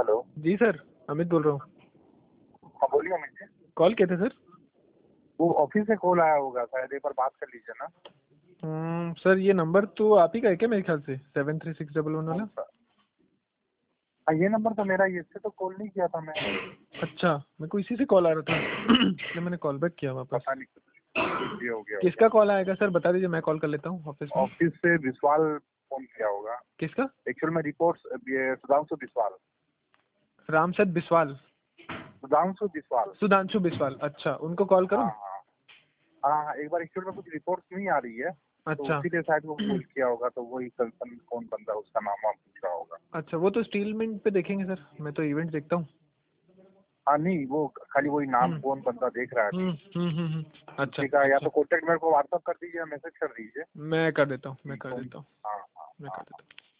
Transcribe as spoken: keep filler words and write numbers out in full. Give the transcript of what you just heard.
Hello. जी sir, Amit बोल रहा हूँ। हाँ बोलिए अमित जी। कॉल किए थे सर? वो ऑफिस से कॉल आया होगा शायद, एक बार बात कर लीजिए ना। हम्म, सर ये नंबर तो आप ही का है क्या मेरे ख्याल से, seven three six double one वाला? हाँ ये नंबर तो मेरा ही है, इससे तो कॉल नहीं किया था मैं। अच्छा, मेरे को इसी से कॉल आ रहा था इसलिए मैंने कॉल बैक किया वापस। पता नहीं कुछ ये हो गया किसका कॉल आएगा सर, बता दीजिए, मैं कॉल कर लेता हूँ ऑफिस में। ऑफिस से विश्वाल फोन किया होगा। किसका? एक्चुअल में रिपोर्ट्स ये सुधांशु बिस्वाल। रामसद बिस्वाल? सुधांशु बिस्वाल। सुधांशु बिस्वाल, अच्छा उनको कॉल हाँ करूँ? हाँ हाँ हाँ, एक बार एक्चुअल में कुछ रिपोर्ट्स नहीं आ रही है तो अच्छा उसी लिए शायद वो कॉल किया होगा, तो वही कंसर्न कौन बंदा उसका नाम वाम पूछा होगा। अच्छा, वो तो स्टील मिंट पे देखेंगे सर, मैं तो इवेंट देखता हूँ। हाँ नहीं, वो खाली वही नाम हम्म कौन बंदा देख रहा है हम्म अभी। हम्म हम्म हम्म, अच्छा ठीक है, या अच्छा, तो कॉन्टेक्ट मेरे को व्हाट्सअप कर दीजिए या मैसेज कर दीजिए। मैं कर देता हूँ, मैं कर कौन- देता हूँ, हाँ हाँ मैं कर हाँ। देता हूँ।